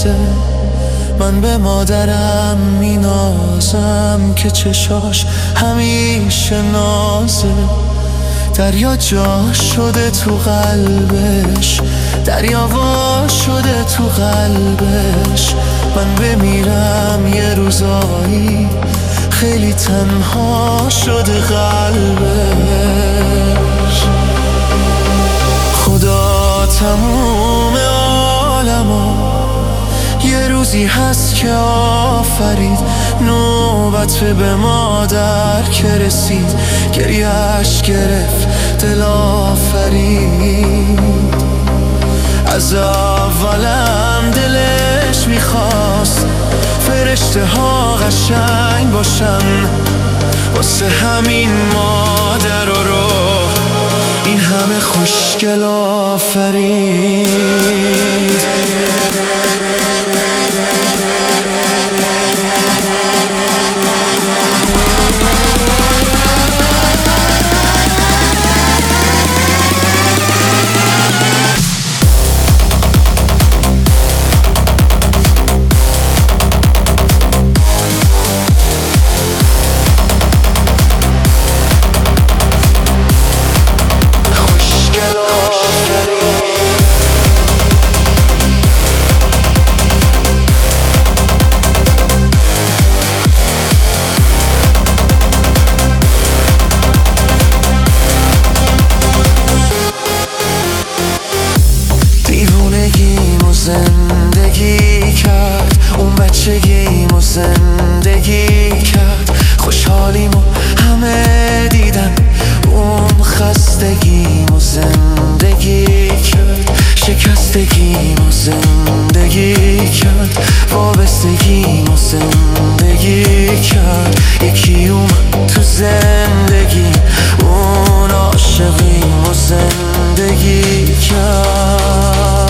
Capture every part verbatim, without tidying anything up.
بازه. من به مادرم مینازم که چشاش همیشه نازه. دریا جا شده تو قلبش، دریا وا شده تو قلبش. من بمیرم یه روزایی خیلی تنها شده قلبش. خدا تموم عالمو یه روزی هست که آفرید. نوبت به مادر که رسید، گریه‌اش گرفت دل آفرید. از اولم دلش میخواست فرشته ها قشنگ باشن، واسه همین مادر رو این همه خوشگل آفرید. زندگی کرد اون بچگیمو زندگی کرد. خوشحالیمو همه دیدن، اون خستگیمو زندگی کرد. شکستگیمو زندگی کرد، وابستگیمو زندگی کرد. یکی اومد تو زندگی، اون عاشقیمو زندگی کرد.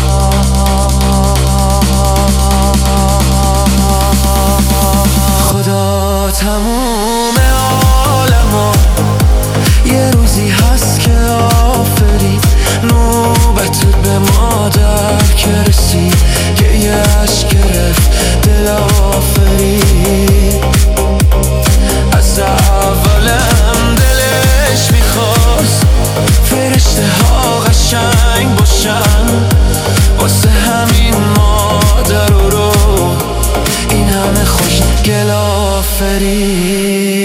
تموم عالمو یه روزی هست که آفرید. نوبت به مادر که رسید، گریه‌اش گرفت دل آفرید. از اولم دلش میخواست فرشته ها قشنگ باشن، واسه همین مادر رو این همه خوشگل آفرید.